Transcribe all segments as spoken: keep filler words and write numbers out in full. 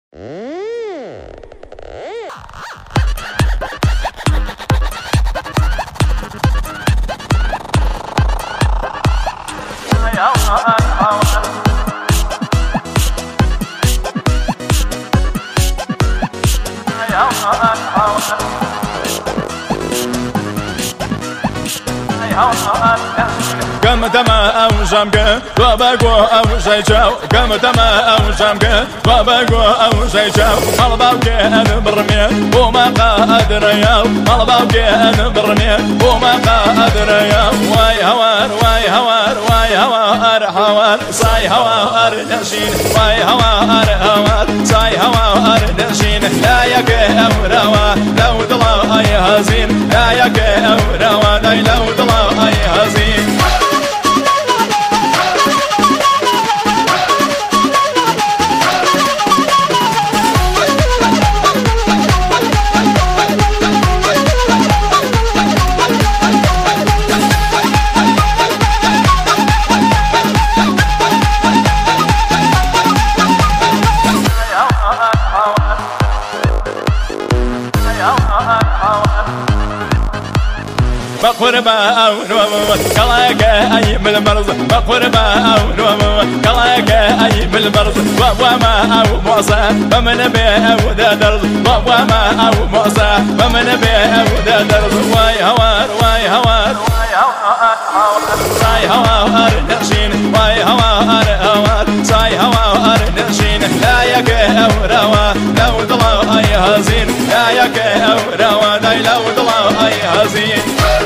كم تما أو جامك وبقو أو شيشاو كم تما أو جامك وبقو أو شيشاو مالباوك أنا برمي وما قادر ياو مالباوك أنا برمي وما قادر ياو واي هوار واي هوار واي هوار هوار صاي هوار نشين واي هوار هوار صاي هوار نشين لا يك أو روا لو طلع أي هزين لا يك أو روا لو طلع أي هزين بقربا أو نوم كلاك أي من المرض بقربا أو نوم كلاك أي من المرض وما أو موسى فمن بي أو ذا درض وما أو موسى فمن بي أو ذا درض واي هوار واي هوار صاي هوار نشين واي هوار هوار صاي هوار نشين لا يك أو روا لو ضلا أي هزين لا يك أو روا لو ضلا أي هزين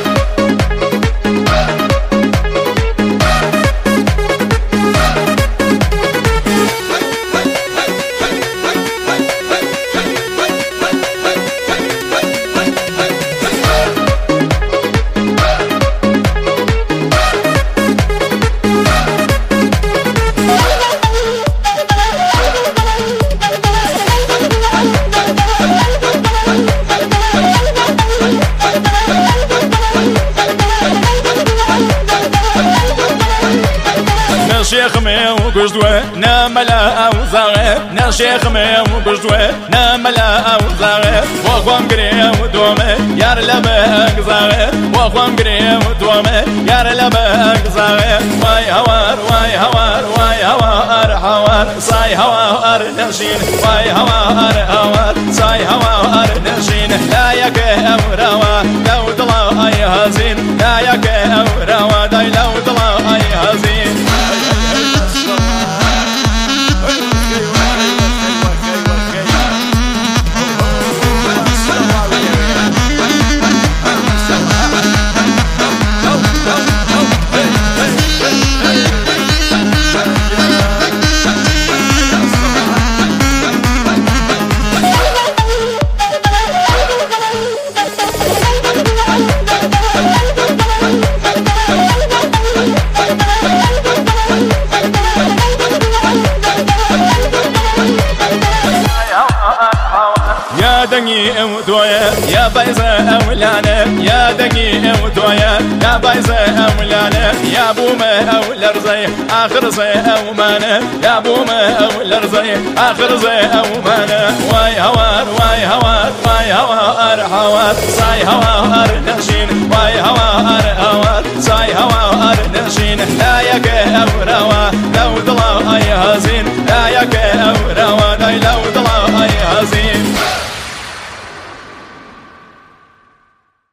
شيخ مي وقجدوه ناملا أو زاغي نشيخ مي وقجدوه ناملا أو زاغي وخوام قريم ودومي يار لباك زاغي وخوام قريم ودومي يار لباك زاغي واي هوار واي هوار واي هوار هوار صاي هوار نشين واي هوار هوار صاي هوار نشين لا يك أو روا لو طلع أي هزين لا يك أو روا لو طلع أي هزين يا دقي وتويا يا بايزة أولانا يا دقي وتويا يا بايزة أولانا يا بوما أو الأرزي آخر زي أو مانا يا بوما أو الأرزي آخر زي أو مانا واي هوار واي هوار واي هوار هوار صاي هوار نشين واي هوار هوار صاي هوار نشين لا يك أو روا لو طلع أي